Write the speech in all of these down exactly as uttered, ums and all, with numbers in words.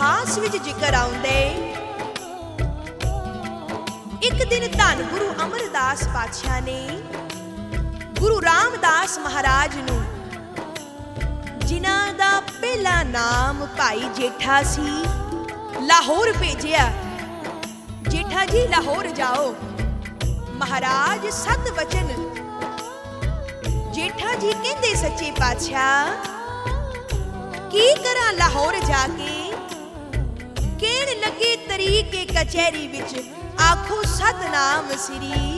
ਇਤਿਹਾਸ ਵਿੱਚ ਜ਼ਿਕਰ ਆਉਂਦੇ। ਇੱਕ ਦਿਨ ਧੰਨ ਗੁਰੂ ਅਮਰਦਾਸ ਪਾਤਸ਼ਾਹ ਨੇ ਗੁਰੂ ਰਾਮਦਾਸ ਮਹਾਰਾਜ ਨੂੰ, ਜਿਨ੍ਹਾਂ ਦਾ ਪਹਿਲਾ ਨਾਮ ਭਾਈ ਜੇਠਾ ਸੀ, ਲਾਹੌਰ ਭੇਜਿਆ। ਜੇਠਾ ਜੀ ਲਾਹੌਰ ਜਾਓ। ਮਹਾਰਾਜ ਸਤ ਵਚਨ। ਜੇਠਾ ਜੀ ਕਹਿੰਦੇ ਸੱਚੇ ਪਾਤਸ਼ਾਹ ਕੀ ਕਰਾਂ ਲਾਹੌਰ ਜਾ ਕੇ? ਕਹਿਣ ਲੱਗੇ ਤਰੀਕੇ ਕਚਹਿਰੀ ਵਿੱਚ ਆਖੋ ਸਤਨਾਮ ਸ੍ਰੀ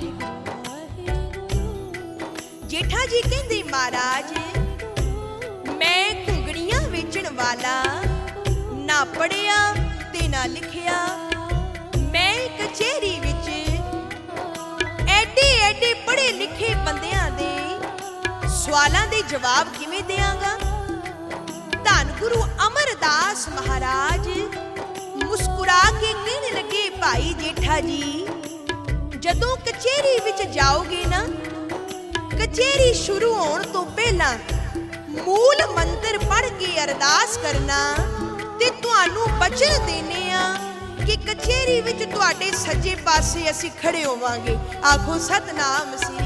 ਵਾਹਿਗੁਰੂ। ਜੇਠਾ ਜੀ ਕਹਿੰਦੇ ਮਹਾਰਾਜ ਮੈਂ ਘੁੰਗਣੀਆਂ ਵੇਚਣ ਵਾਲਾ, ਨਾ ਪੜ੍ਹਿਆ ਤੇ ਨਾ ਲਿਖਿਆ। ਮੈਂ ਕਚਹਿਰੀ ਵਿੱਚ ਐਡੇ ਐਡੇ ਪੜ੍ਹੇ ਲਿਖੇ ਬੰਦਿਆਂ ਦੇ ਸਵਾਲਾਂ ਦੇ ਜਵਾਬ ਕਿਵੇਂ ਦਿਆਂਗਾ? ਧੰਨ ਗੁਰੂ ਅਮਰਦਾਸ ਮਹਾਰਾਜ ਮੁਸਕਰਾ ਕੇ ਕਹਿਣ ਲੱਗੇ ਭਾਈ ਜੇਠਾ ਜੀ, ਜਦੋਂ ਕਚਹਿਰੀ ਵਿੱਚ ਜਾਓਗੇ ਨਾ, ਕਚਹਿਰੀ ਸ਼ੁਰੂ ਹੋਣ ਤੋਂ ਪਹਿਲਾਂ ਮੂਲ ਮੰਤਰ ਪੜ੍ਹ ਕੇ ਅਰਦਾਸ ਕਰਨਾ ਤੇ ਤੁਹਾਨੂੰ ਬਚਨ ਦੇਣੇ ਆ ਕਿ ਕਚਹਿਰੀ ਵਿੱਚ ਤੁਹਾਡੇ ਸੱਜੇ ਪਾਸੇ ਅਸੀਂ ਖੜੇ ਹੋਵਾਂਗੇ। ਆਖੋ ਸਤਨਾਮ ਸ੍ਰੀ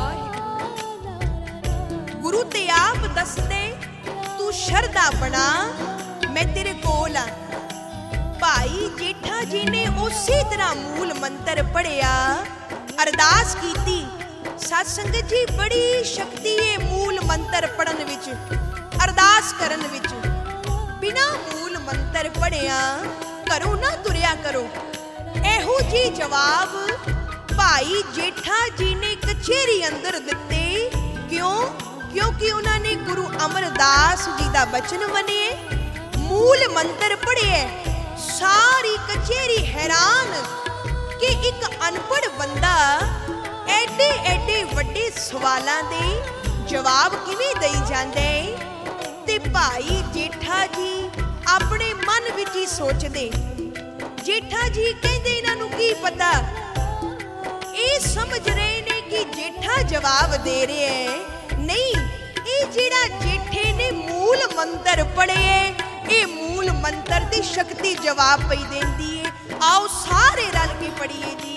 ਗੁਰੂ ਤੇ ਆਪ ਦੱਸਦੇ ਤੂੰ ਸ਼ਰਧਾ ਬਣਾ, ਮੈਂ ਤੇਰੇ ਕੋਲ ਆ। ਭਾਈ ਜੇਠਾ ਜੀ ਨੇ ਉਸੇ ਤਰ੍ਹਾਂ ਮੂਲ ਮੰਤਰ ਪੜ੍ਹਿਆ, ਅਰਦਾਸ ਕੀਤੀ। ਸਤ ਸੰਗਤ ਜੀ, ਬੜੀ ਸ਼ਕਤੀ ਹੈ ਮੂਲ ਮੰਤਰ ਪੜ੍ਹਨ ਵਿੱਚ, ਅਰਦਾਸ ਕਰਨ ਵਿੱਚ। ਬਿਨਾਂ ਮੂਲ ਮੰਤਰ ਪੜ੍ਹਿਆ ਘਰੋਂ ਨਾ ਤੁਰਿਆ ਕਰੋ। ਇਹੋ ਜੀ ਜਵਾਬ ਭਾਈ ਜੇਠਾ ਜੀ ਨੇ ਕਚਹਿਰੀ ਅੰਦਰ ਦਿੱਤੇ। ਕਿਉਂ? ਕਿਉਂਕਿ ਉਹਨਾਂ ਨੇ ਗੁਰੂ ਅਮਰਦਾਸ ਜੀ ਦਾ ਬਚਨ ਮੰਨੇ, ਮੂਲ ਮੰਤਰ ਪੜ੍ਹੇ। ਸਾਰੀ ਕਚਹਿਰੀ ਹੈਰਾਨ ਕਿ ਇੱਕ ਅਨਪੜ੍ਹ ਬੰਦਾ ਐਡੇ ਐਡੇ ਵੱਡੇ ਸਵਾਲਾਂ ਦੇ ਜਵਾਬ ਕਿਵੇਂ ਦੇਈ ਜਾਂਦੇ। ਤੇ ਭਾਈ ਜੇਠਾ ਜੀ ਆਪਣੇ ਮਨ ਵਿੱਚ ਹੀ ਸੋਚਦੇ। ਜੇਠਾ ਜੀ ਕਹਿੰਦੇ ਇਹਨਾਂ ਨੂੰ ਕੀ ਪਤਾ, ਇਹ ਸਮਝ ਰਹੇ ਨੇ ਕਿ ਜੇਠਾ ਜਵਾਬ ਦੇ ਰਿਹਾ ਹੈ। ਨਹੀਂ, ਇਹ ਜਿਹੜਾ ਜੇਠੇ ਨੇ ਮੂਲ ਮੰਤਰ ਪੜ੍ਹੇ, ਇਹ ਮੂਲ ਮੰਤਰ ਦੀ ਸ਼ਕਤੀ ਜਵਾਬ ਪਈ ਦਿੰਦੀ ਹੈ। ਆਓ ਸਾਰੇ ਰਲ ਕੇ ਪੜ੍ਹੀਏ ਜੀ।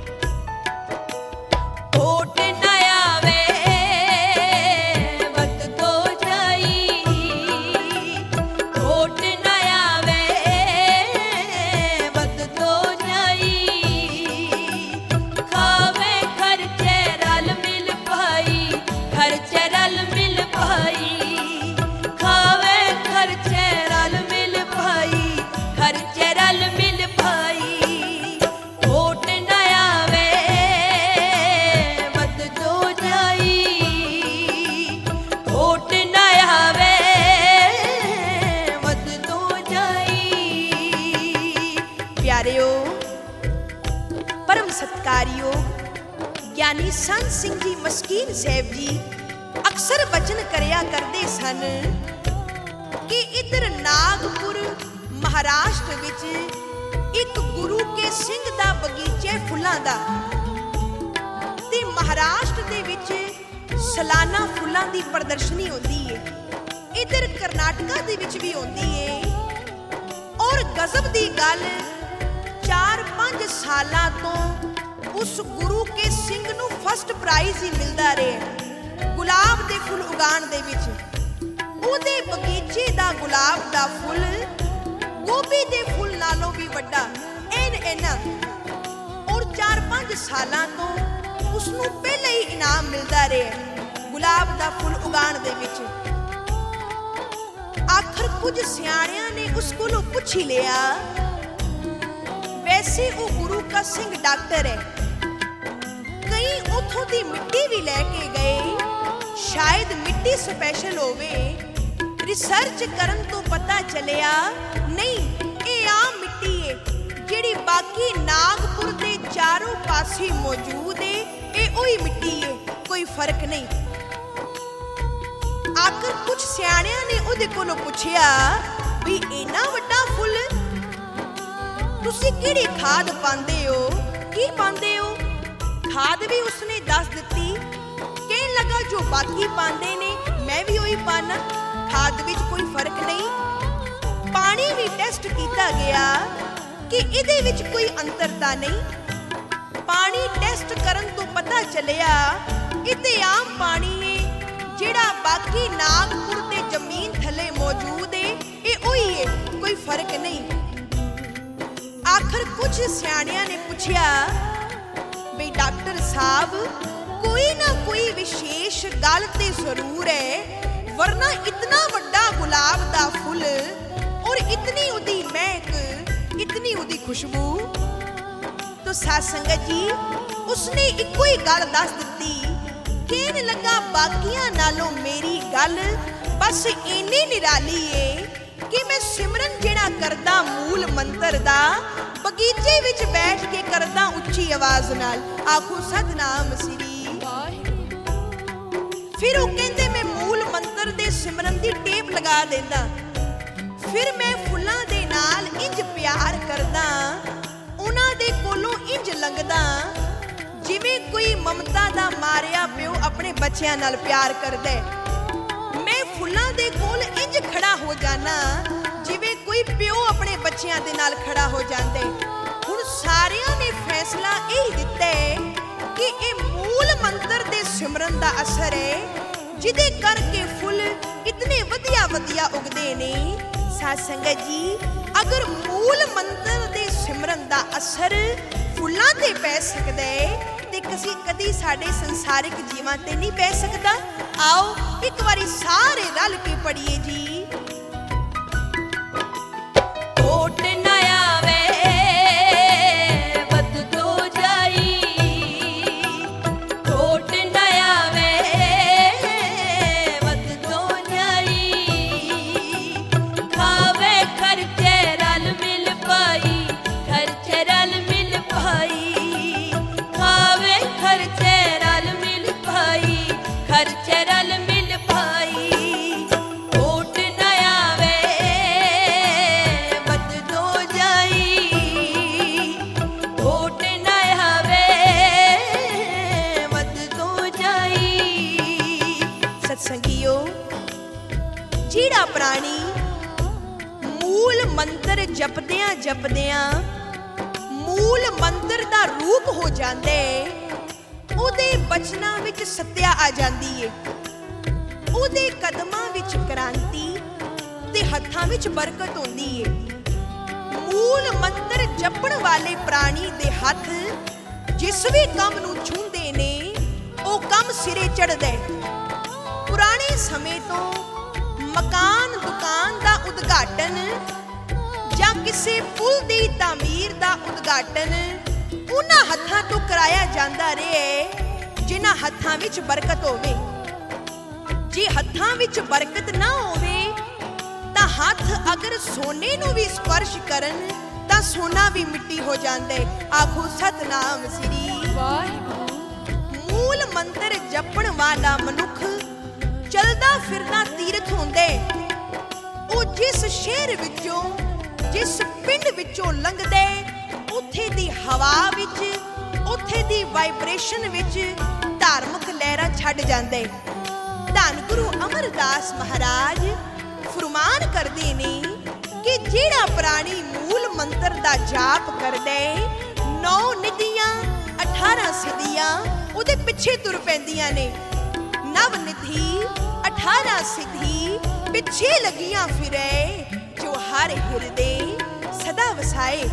ਹੋਟ ਨਾ ਆਵੇ ਵਤ ਤੋਂ ਜਾਈ, ਹੋਟ ਨਾ ਆਵੇ ਵਤ ਤੋਂ ਜਾਈ। ਖਾਵੇ ਖਰਚੇ ਰਲ ਮਿਲ ਪਾਈ, ਖਰਚੇ ਰਲ ਮਿਲ ਪਾਈ। ਖਾਵੇ ਖਰਚੇ ਰਲ ਮਿਲ ਪਾਈ, ਖਰਚੇ ਰਲ ਮਿਲ ਪਾਈ। ਹੋਟ ਨਾ ਆਵੇ ਵਤ ਤੋਂ ਜਾਈ, ਹੋਟ ਨਾ ਆਵੇ ਵਤ ਤੋਂ ਜਾਈ। ਪਿਆਰਿਓ, ਪਰਮ ਸਤਿਕਾਰਯੋਗ ਗਿਆਨੀ ਸੰਤ ਸਿੰਘ ਜੀ ਮਸਕੀਨ ਸਾਹਿਬ ਜੀ ਅਕਸਰ ਬਚਨ ਕਰਿਆ ਕਰਦੇ ਸਨ ਕਿ ਇੱਧਰ ਨਾਗਪੁਰ ਮਹਾਰਾਸ਼ਟਰ ਵਿੱਚ ਇੱਕ ਗੁਰੂ ਕੇ ਸਿੰਘ ਦਾ ਬਗੀਚੇ ਫੁੱਲਾਂ ਦਾ, ਤੇ ਮਹਾਰਾਸ਼ਟਰ ਦੇ ਵਿੱਚ ਸਾਲਾਨਾ ਫੁੱਲਾਂ ਦੀ ਪ੍ਰਦਰਸ਼ਨੀ ਹੁੰਦੀ ਹੈ। ਇੱਧਰ ਕਰਨਾਟਕਾ ਦੇ ਵਿੱਚ ਵੀ ਹੁੰਦੀ ਹੈ। ਔਰ ਗਜ਼ਬ ਦੀ ਗੱਲ, ਚਾਰ ਪੰਜ ਸਾਲਾਂ ਤੋਂ ਉਸ ਗੁਰੂ ਕੇ ਸਿੰਘ ਨੂੰ ਫਸਟ ਪ੍ਰਾਈਜ਼ ਹੀ ਮਿਲਦਾ ਰਿਹਾ ਗੁਲਾਬ ਦੇ ਫੁੱਲ ਉਗਾਉਣ ਦੇ ਵਿੱਚ। ਉਹਦੇ ਬਗੀਚੇ ਦਾ ਗੁਲਾਬ ਦਾ ਫੁੱਲ ਗੋਭੀ ਦੇ ਫੁੱਲ ਨਾਲੋਂ ਵੀ ਵੱਡਾ, ਐਨ ਐਨਾ। ਔਰ ਚਾਰ ਪੰਜ ਸਾਲਾਂ ਤੋਂ ਉਸਨੂੰ ਪਹਿਲਾਂ ਹੀ ਇਨਾਮ ਮਿਲਦਾ ਰਿਹਾ ਗੁਲਾਬ ਦਾ ਫੁੱਲ ਉਗਾਉਣ ਦੇ ਵਿੱਚ। ਆਖਰ ਕੁਝ ਸਿਆਣਿਆਂ ਨੇ ਉਸ ਕੋਲੋਂ ਪੁੱਛ ਹੀ ਲਿਆ, ਵੈਸੇ ਉਹ ਗੁਰੂ ਕਾ ਸਿੰਘ ਡਾਕਟਰ ਹੈ, ਕਈ ਉੱਥੋਂ ਦੀ ਮਿੱਟੀ ਵੀ ਲੈ ਕੇ ਗਏ, ਸ਼ਾਇਦ ਮਿੱਟੀ ਸਪੈਸ਼ਲ ਹੋਵੇ। ਰਿਸਰਚ ਕਰਨ ਤੋਂ ਪਤਾ ਚੱਲਿਆ ਨਹੀਂ, ਇਹ ਆਮ ਮਿੱਟੀ ਹੈ ਜਿਹੜੀ ਬਾਕੀ ਨਾਗਪੁਰ ਦੇ ਚਾਰੋਂ ਪਾਸੇ ਮੌਜੂਦ ਹੈ। ਇਹ ਉਹੀ ਮਿੱਟੀ ਹੈ, ਕੋਈ ਫਰਕ ਨਹੀਂ। ਆਖਰ ਕੁਝ ਸਿਆਣਿਆਂ ਨੇ ਉਹਦੇ ਕੋਲੋਂ ਪੁੱਛਿਆ ਵੀ ਇੰਨਾ ਵੱਡਾ ਫੁੱਲ ਤੁਸੀਂ ਕਿਹੜੀ ਖਾਦ ਪਾਉਂਦੇ ਹੋ, ਕੀ ਪਾਉਂਦੇ ਹੋ? ਖਾਦ ਵੀ ਉਸਨੇ ਦੱਸ ਦਿੱਤੀ। ਕਹਿਣ ਲੱਗਾ ਜੋ ਬਾਕੀ ਪਾਉਂਦੇ ਨੇ ਮੈਂ ਵੀ ਉਹੀ ਪਾਣਾ, ਖਾਦ ਵਿੱਚ ਕੋਈ ਫਰਕ ਨਹੀਂ। ਪਾਣੀ ਵੀ ਟੈਸਟ ਸਮਝਿਆ ਗਿਆ ਕਿ ਇਹਦੇ ਵਿੱਚ ਕੋਈ ਅੰਤਰ ਤਾਂ ਨਹੀਂ। ਪਾਣੀ ਟੈਸਟ ਕਰਨ ਤੋਂ ਪਤਾ ਚੱਲਿਆ ਇਹ ਤੇ ਆਮ ਪਾਣੀ ਏ ਜਿਹੜਾ ਬਾਕੀ ਨਾਗਪੁਰ ਤੇ ਜ਼ਮੀਨ ਥੱਲੇ ਮੌਜੂਦ ਏ, ਇਹ ਉਹੀ ਏ, ਕੋਈ ਫਰਕ ਨਹੀਂ। ਆਖਰ ਕੁਝ ਸਿਆਣਿਆਂ ਨੇ ਪੁੱਛਿਆ ਬਈ ਡਾਕਟਰ ਸਾਹਿਬ ਕੋਈ ਨਾ ਕੋਈ ਵਿਸ਼ੇਸ਼ ਗੱਲ ਤੇ ਜ਼ਰੂਰ ਹੈ, ਵਰਨਾ ਇਤਨਾ ਵੱਡਾ ਗੁਲਾਬ ਦਾ ਫੁੱਲ ਔਰ ਇਤਨੀ ਉਹਦੀ ਮਹਿਕ, ਇਤਨੀ ਉਹਦੀ ਖੁਸ਼ਬੂ। ਤੋ ਸਾਧ ਸੰਗਤ ਜੀ ਉਸਨੇ ਇੱਕੋ ਹੀ ਗੱਲ ਦੱਸ ਦਿੱਤੀ, ਕਹਿਣ ਲੱਗਾ ਬਾਕੀਆਂ ਨਾਲੋਂ ਮੇਰੀ ਗੱਲ ਬਸ ਇੰਨੀ ਨਿਰਾਲੀ ਏ ਕਿ ਮੈਂ ਸਿਮਰਨ ਜਿਹੜਾ ਕਰਦਾ ਮੂਲ ਮੰਤਰ ਦਾ, ਬਗੀਚੇ ਵਿੱਚ ਬੈਠ ਕੇ ਕਰਦਾ ਉੱਚੀ ਆਵਾਜ਼ ਨਾਲ। ਆਖੋ ਸਤਨਾਮ ਸ੍ਰੀ ਵਾਹਿਗੁਰੂ। ਫਿਰ ਉਹ ਕਹਿੰਦੇ ਮੈਂ ਮੂਲ ਮੰਤਰ ਦੇ ਸਿਮਰਨ ਦੀ ਟੇਪ ਲਗਾ ਦਿੰਦਾ, ਫਿਰ ਮੈਂ ਫੁੱਲਾਂ ਦੇ ਨਾਲ ਇੰਜ ਪਿਆਰ ਕਰਦਾ, ਉਹਨਾਂ ਦੇ ਕੋਲੋਂ ਇੰਜ ਲੰਘਦਾ ਜਿਵੇਂ ਕੋਈ ਮਮਤਾ ਦਾ ਮਾਰਿਆ ਪਿਓ ਆਪਣੇ ਬੱਚਿਆਂ ਨਾਲ ਪਿਆਰ ਕਰਦਾ। ਮੈਂ ਫੁੱਲਾਂ ਦੇ ਕੋਲ ਇੰਜ ਖੜਾ ਹੋ ਜਾਣਾ ਜਿਵੇਂ ਕੋਈ ਪਿਓ ਆਪਣੇ ਬੱਚਿਆਂ ਦੇ ਨਾਲ ਖੜਾ ਹੋ ਜਾਂਦੇ। ਹੁਣ ਸਾਰਿਆਂ ਨੇ ਫੈਸਲਾ ਇਹ ਦਿੱਤਾ ਕਿ ਇਹ ਮੂਲ ਮੰਤਰ ਦੇ ਸਿਮਰਨ ਦਾ ਅਸਰ ਹੈ, ਜਿਹਦੇ ਕਰਕੇ ਫੁੱਲ ਇਤਨੇ ਵਧੀਆ ਵਧੀਆ ਉਗਦੇ ਨੇ। ਸਾਧ ਸੰਗਤ ਜੀ ਅਗਰ ਮੂਲ ਮੰਤਰ ਦੇ ਸਿਮਰਨ ਦਾ ਅਸਰ ਫੁੱਲਾਂ ਤੇ ਪੈ ਸਕਦਾ ਹੈ ਤੇ ਕਦੀ ਕਦੀ ਸਾਡੇ ਸੰਸਾਰਿਕ ਜੀਵਾਂ ਤੇ ਨਹੀਂ ਪੈ ਸਕਦਾ। ਆਓ ਇੱਕ ਵਾਰੀ ਸਾਰੇ ਰਲ ਕੇ ਪੜੀਏ ਜੀ। ਓਟ ਨਾ ਆਵੇ ਬਦ ਤੋਂ ਜਾਈ, ਓਟ ਨਾ ਆਵੇ ਬਦ ਤੋਂ ਜਾਈ, ਖਾਵੇ ਖਰਚੇ ਰਲ ਮਿਲ ਪਾਈ, ਖਰਚੇ ਰਲ ਮਿਲ ਪਾਈ, ਖਾਵੇ ਖਰਚੇ ਰਲ ਮਿਲ ਪਾਈ, ਖਰਚੇ ਰਲ ਮਿਲ ਪਾਈ। ਓਟ ਨਾ ਆਵੇ ਬਦ ਤੋਂ ਜਾਈ, ਓਟ ਨਾ ਆਵੇ ਬਦ ਤੋਂ ਜਾਈ। ਸਤਸੰਗੀਓ ਜਿਹੜਾ ਪ੍ਰਾਣੀ ਮੂਲ ਮੰਤਰ ਜਪਦਿਆਂ ਜਪਦਿਆਂ ਮੂਲ ਮੰਤਰ ਦਾ ਰੂਪ ਹੋ ਜਾਂਦੇ, ਉਹਦੇ ਬਚਨਾਂ ਵਿੱਚ ਸੱਤਿਆ ਆ ਜਾਂਦੀ ਏ, ਉਹਦੇ ਕਦਮਾਂ ਵਿੱਚ ਕ੍ਰਾਂਤੀ ਤੇ ਹੱਥਾਂ ਵਿੱਚ ਬਰਕਤ ਹੁੰਦੀ ਏ। ਮੂਲ ਮੰਤਰ ਜਪਣ ਵਾਲੇ ਪ੍ਰਾਣੀ ਦੇ ਹੱਥ ਜਿਸ ਵੀ ਕੰਮ ਨੂੰ ਛੂੰਹਦੇ ਨੇ ਉਹ ਕੰਮ ਸਿਰੇ ਚੜ੍ਹਦਾ। ਪੁਰਾਣੇ ਸਮੇਂ ਤੋਂ ਮਕਾਨ ਦੁਕਾਨ ਦਾ ਉਦਘਾਟਨ ਜਾਂ ਕਿਸੇ ਪੁਲ ਦੀ ਤਾਮੀਰ ਦਾ ਉਦਘਾਟਨ ਉਹਨਾਂ ਹੱਥਾਂ ਤੋਂ ਕਰਾਇਆ ਜਾਂਦਾ ਰਿਹਾ ਜਿਨ੍ਹਾਂ ਹੱਥਾਂ ਵਿੱਚ ਬਰਕਤ ਹੋਵੇ। ਜੇ ਹੱਥਾਂ ਵਿੱਚ ਬਰਕਤ ਨਾ ਹੋਵੇ ਤਾਂ ਹੱਥ ਅਗਰ ਸੋਨੇ ਨੂੰ ਵੀ ਸਪਰਸ਼ ਕਰਨ ਤਾਂ ਸੋਨਾ ਵੀ ਮਿੱਟੀ ਹੋ ਜਾਂਦਾ। ਆਖੋ ਸਤਨਾਮ ਸ੍ਰੀ ਵਾਹਿਗੁਰੂ। ਮੂਲ ਮੰਤਰ ਜਪਣ ਵਾਲਾ ਮਨੁੱਖ ਚਲਦਾ ਫਿਰਦਾ ਤੀਰਥ ਹੁੰਦਾ। ਉਹ ਜਿਸ ਸ਼ਹਿਰ ਵਿੱਚੋਂ ਜਿਸ ਪਿੰਡ ਵਿੱਚੋਂ ਲੰਘਦਾ ਉੱਥੇ ਦੀ ਹਵਾ ਵਿੱਚ, ਉੱਥੇ ਦੀ ਵਾਈਬ੍ਰੇਸ਼ਨ ਵਿੱਚ ਧਾਰਮਿਕ ਲਹਿਰਾਂ ਛੱਡ ਜਾਂਦੇ। ਧੰਨ ਗੁਰੂ ਅਮਰਦਾਸ ਮਹਾਰਾਜ ਫਰਮਾਨ ਕਰਦੇ ਨੇ ਕਿ ਜਿਹੜਾ ਪ੍ਰਾਣੀ ਮੂਲ ਮੰਤਰ ਦਾ ਜਾਪ ਕਰਦਾ ਨੌ ਨਿਧੀਆਂ ਅਠਾਰਾਂ ਸਿੱਧੀਆਂ ਉਹਦੇ ਪਿੱਛੇ ਤੁਰ ਪੈਂਦੀਆਂ ਨੇ। ਨਵ ਨਿਧੀ ਅਠਾਰਾਂ ਸਿੱਧੀ ਪਿੱਛੇ ਲੱਗੀਆਂ ਫਿਰੇ, ਜੋ ਹਰ ਹਿਰਦੇ ਸਦਾ ਵਸਾਏ।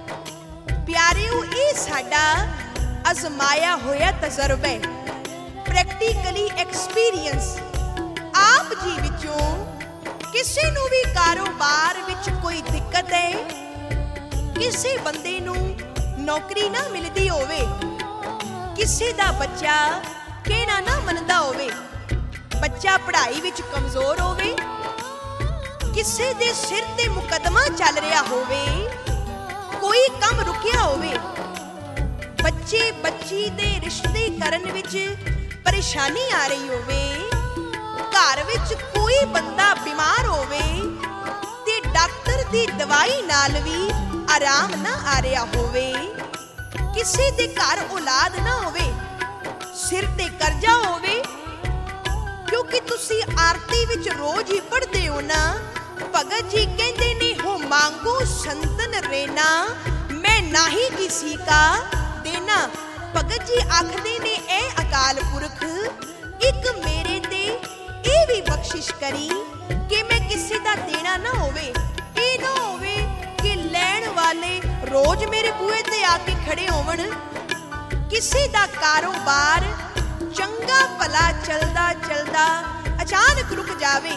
ਪਿਆਰਿਓ ਇਹ ਸਾਡਾ ਅਜ਼ਮਾਇਆ ਹੋਇਆ ਤਜਰਬਾ ਹੈ, ਪ੍ਰੈਕਟੀਕਲੀ ਐਕਸਪੀਰੀਅੰਸ। ਆਪ ਜੀ ਵਿੱਚੋਂ ਕਿਸੇ ਨੂੰ ਵੀ ਕਾਰੋਬਾਰ ਵਿੱਚ ਕੋਈ ਦਿੱਕਤ ਹੈ, ਕਿਸੇ ਬੰਦੇ ਨੂੰ ਨੌਕਰੀ ਨਾ ਮਿਲਦੀ ਹੋਵੇ, ਕਿਸੇ ਦਾ ਬੱਚਾ ਕਹਿਣਾ ਨਾ ਮੰਨਦਾ ਹੋਵੇ, ਬੱਚਾ ਪੜ੍ਹਾਈ ਵਿੱਚ ਕਮਜ਼ੋਰ ਹੋਵੇ, ਕਿਸੇ ਦੇ ਸਿਰ ਤੇ ਮੁਕੱਦਮਾ ਚੱਲ ਰਿਹਾ ਹੋਵੇ, ਕੋਈ ਕੰਮ ਰੁਕਿਆ ਹੋਵੇ, ਬੱਚੇ ਬੱਚੀ ਦੇ ਰਿਸ਼ਤੇ ਕਰਨ ਵਿੱਚ ਪਰੇਸ਼ਾਨੀ ਆ ਰਹੀ ਹੋਵੇ, ਘਰ ਵਿੱਚ ਕੋਈ ਬੰਦਾ ਬਿਮਾਰ ਹੋਵੇ ਤੇ ਡਾਕਟਰ ਦੀ ਦਵਾਈ ਨਾਲ ਵੀ ਆਰਾਮ ਨਾ ਆ ਰਿਹਾ ਹੋਵੇ, ਕਿਸੇ ਦੇ ਘਰ ਔਲਾਦ ਨਾ ਹੋਵੇ, ਸਿਰ ਤੇ ਕਰਜ਼ਾ ਹੋਵੇ, ਕਿਉਂਕਿ ਤੁਸੀਂ ਆਰਤੀ ਵਿੱਚ ਰੋਜ਼ ਹੀ ਪੜ੍ਹਦੇ ਹੋ ਨਾ, ਭਗਤ ਜੀ ਕਹਿੰਦੇ ਨੇ ਹੋ ਮੰਗ मांगू संतन रेना, मैं नाही किसी का देना। भगत जी आखदे ने ए अकाल पुरख, एक मेरे ते ए भी बख्शिश करी कि मैं किसी दा देना ना होवे। ए ना होवे कि लैण वाले रोज मेरे बूहे ते आके खड़े होवन। किसी दा कारोबार चंगा भला चलदा चलदा अचानक रुक जावे।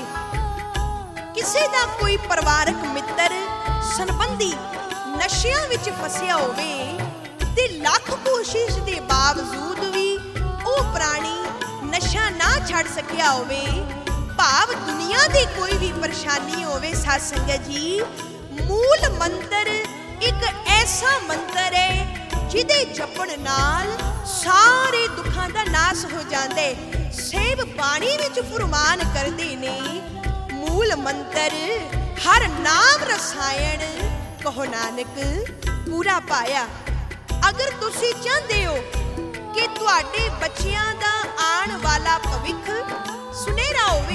किसी दा कोई परिवारक मित्र संबंधी नशियां विच फसिया होवे ते लख कोशिश दे बावजूद भी ओ प्राणी नशा ना छड़ सकिया होवे। भाव दुनिया दी कोई भी परेशानी होवे साध संगत जी, मूल मंत्र एक ऐसा मंत्र है जिहदे जपण नाल सारे दुखां दा नाश हो जांदे। सेब पानी विच फुरमान करदे ने, मूल मंत्र हर नाम रसायन कहो नानक पूरा पाया। अगर तुसी चाहते हो कि तुहाडे बच्चियां दा आने वाला भविख सुनहरा होवे,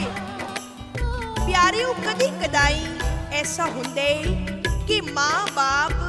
प्यारिओ कदी कदाई ऐसा हुंदे कि माँ बाप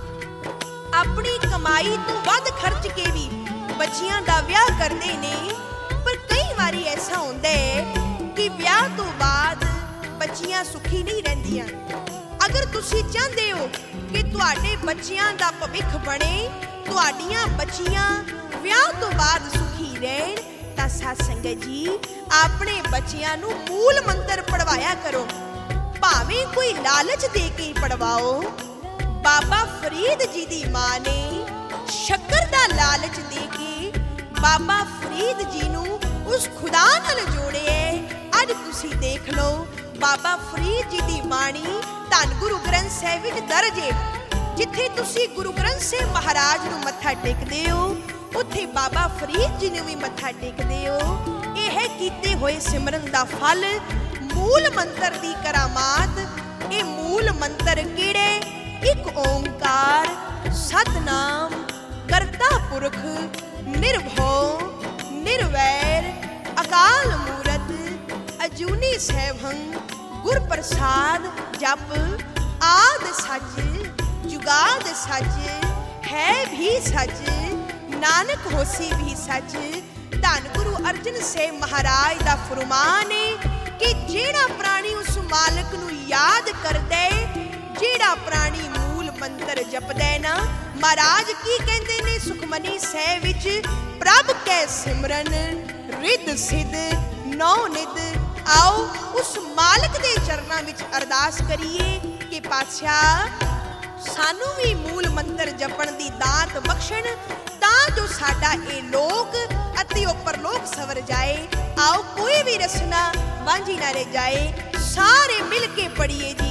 अपनी कमाई तो वध खर्च के भी बच्चियां दा ब्याह करदे ने। पर कई बारी ऐसा हुंदा है कि ब्याह तो बाद बच्चियां सुखी नहीं रहिंदियां। अगर तुसी चाहते हो कि तुहाडे बच्चियां दा भविख बने, तुहाडियां बच्चियां ब्याह तो बाद सुखी रहन, तां साध संगत जी अपने बच्चियां नूं मूल मंत्र पढ़वाया करो। भावें कोई लालच दे के पढ़वाओ। बाबा फरीद जी दी मां ने शक्कर दा लालच दे के बाबा फरीद जी नूं उस खुदा नाल जोड़े। अज तुसी देख लो बाबा फरीद जी दी बाणी धन गुरु ग्रंथ साहिब विच दर्ज है। जिथे तुसी गुरु ग्रंथ साहिब महाराज नूं मत्था टेकदे हो, उत्थे बाबा फरीद जी नूं भी मत्था टेकदे हो। यह कीते होए सिमरन दा फल, मूल मंत्र दी करामात। ये मूल मंत्र किहड़े? एक ओंकार सतनाम करता पुरख निर्भव निर्वैर अकाल मूरत अजूनी सैभं गुर प्रसाद जप। आद सच जुगाद सच है भी सच, नानक होसी भी सच। धन गुरु अर्जन साहिब महाराज दा फरमान है कि जेड़ा प्राणी उस मालक नूं याद करदे, जेड़ा प्राणी मूल मंत्र जपदे ना, महाराज की कहंदे ने सुखमनी साहिब विच, प्रभ कै सिमरन रिद सिद्ध नौ निद। आओ उस मालक दे चरनां विच अरदास करिए कि पातशाह सानू भी मूल मंत्र जपण दी दात बख्शण, तां जो साडा ए लोक अति ओ परलोक सवर जाए। आओ कोई भी रसना वांझी ना रह जाए। सारे मिल के पढ़िए जी।